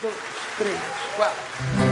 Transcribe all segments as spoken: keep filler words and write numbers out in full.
dois, três, quatro.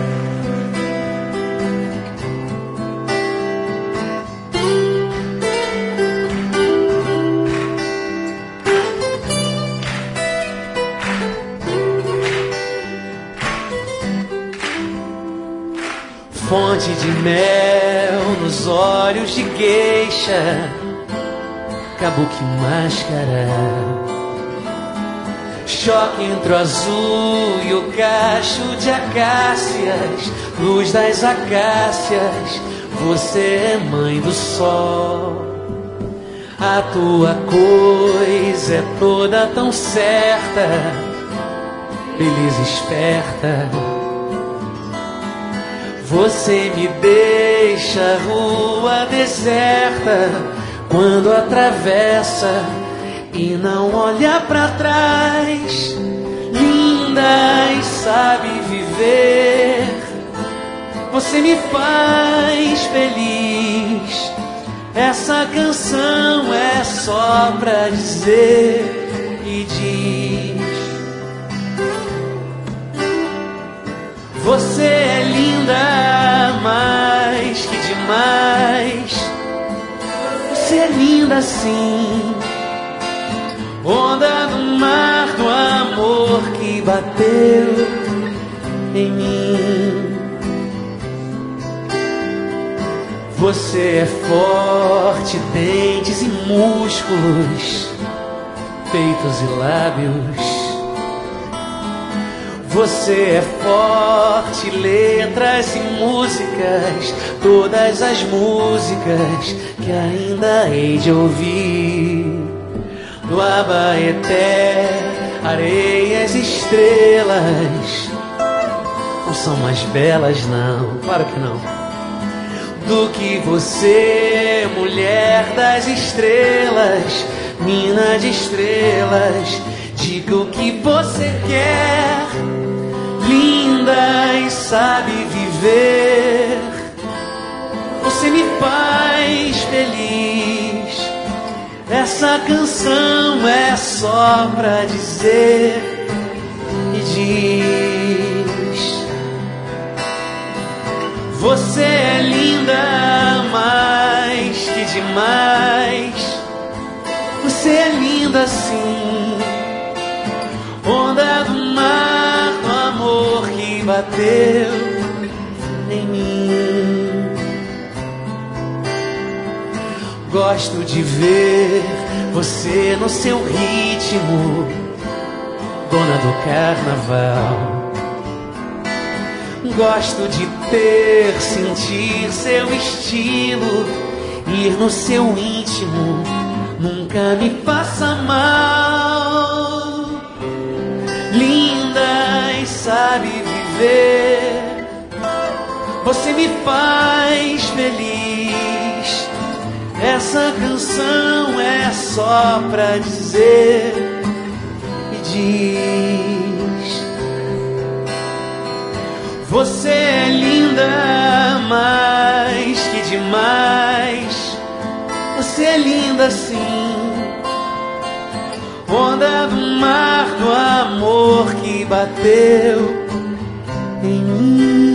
Fonte de mel nos olhos de geisha, kabuki máscara. Choque entre o azul e o cacho de acácias, luz das acácias, você é mãe do sol. A tua coisa é toda tão certa, beleza esperta. Você me deixa rua deserta quando atravessa e não olha pra trás. Linda e sabe viver, você me faz feliz. Essa canção é só pra dizer e diz: você é linda mais que demais. Você é linda sim, onda no mar do amor que bateu em mim. Você é forte, dentes e músculos, peitos e lábios. Você é forte, letras e músicas, todas as músicas que ainda hei de ouvir. Do Abaeté, areias e estrelas não são mais belas não, claro que não, do que você, mulher das estrelas, mina de estrelas. Diga o que você quer, linda e sabe viver. Você me faz feliz. Essa canção é só pra dizer e diz: você é linda mais que demais. Você é linda sim, onda do mar do amor que bateu em mim. Gosto de ver você no seu ritmo, dona do carnaval. Gosto de ter, sentir seu estilo, ir no seu íntimo, nunca me faça mal. Linda e sabe viver, você me faz feliz. Essa canção é só pra dizer e diz: você é linda mais que demais. Você é linda sim, onda do mar do amor que bateu em mim.